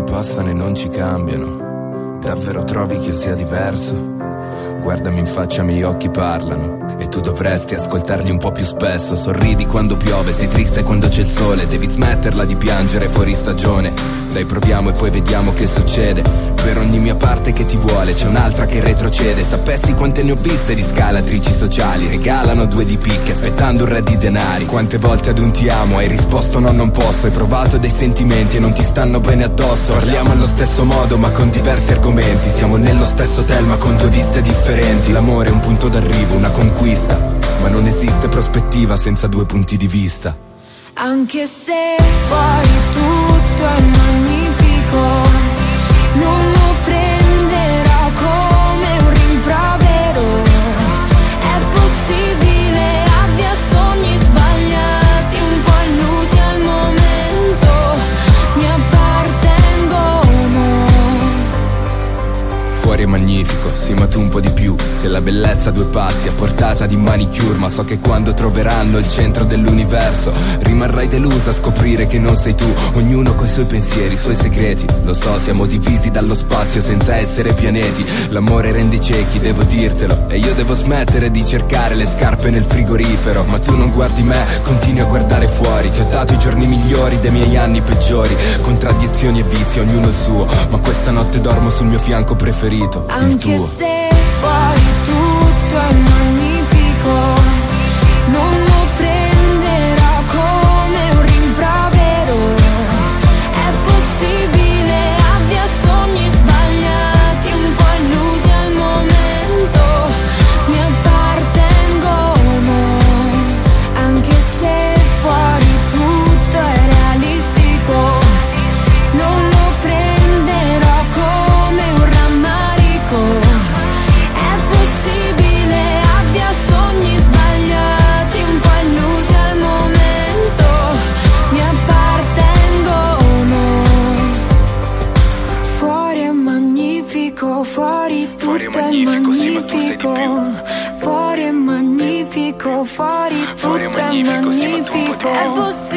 passano e non ci cambiano. Davvero trovi che io sia diverso? Guardami in faccia, i miei occhi parlano e tu dovresti ascoltarli un po' più spesso. Sorridi quando piove, sei triste quando c'è il sole. Devi smetterla di piangere fuori stagione. Dai, proviamo e poi vediamo che succede. Per ogni mia parte che ti vuole c'è un'altra che retrocede. Sapessi quante ne ho viste di scalatrici sociali. Regalano 2 di picche aspettando un re di denari. Quante volte ad un ti amo hai risposto no, non posso. Hai provato dei sentimenti e non ti stanno bene addosso. Parliamo allo stesso modo ma con diversi argomenti. Siamo nello stesso hotel ma con 2 viste differenti. L'amore è un punto d'arrivo, una conquista, ma non esiste prospettiva senza 2 punti di vista. Anche se fuori tutto è magnifico, non lo prenderò come un rimprovero. È possibile abbia sogni sbagliati, un po' illusi al momento, mi appartengono. Fuori è magnifico, sì ma tu un po' di più. Se la bellezza a 2 passi a portata di manicure. Ma so che quando troveranno il centro dell'universo rimarrai delusa a scoprire che non sei tu. Ognuno coi suoi pensieri, i suoi segreti. Lo so, siamo divisi dallo spazio senza essere pianeti. L'amore rende ciechi, devo dirtelo. E io devo smettere di cercare le scarpe nel frigorifero. Ma tu non guardi me, continui a guardare fuori. Ti ho dato i giorni migliori dei miei anni peggiori. Contraddizioni e vizi, ognuno il suo. Ma questa notte dormo sul mio fianco preferito, il tuo. Anche se fuori tutto è magnifico, non lo prenderò come un rimprovero. È possibile abbia sogni sbagliati, un po' illusi al momento, mi appartengono. Anche se fuori tutto è realistico, non lo prenderò come un rammarico. È possibile abbia sogni sbagliati, un po' illusi al momento, mi appartengono. Fuori è magnifico, fuori tutto è magnifico, sì, ma tu sei di più. Fuori è magnifico, fuori tutto è magnifico. È possibile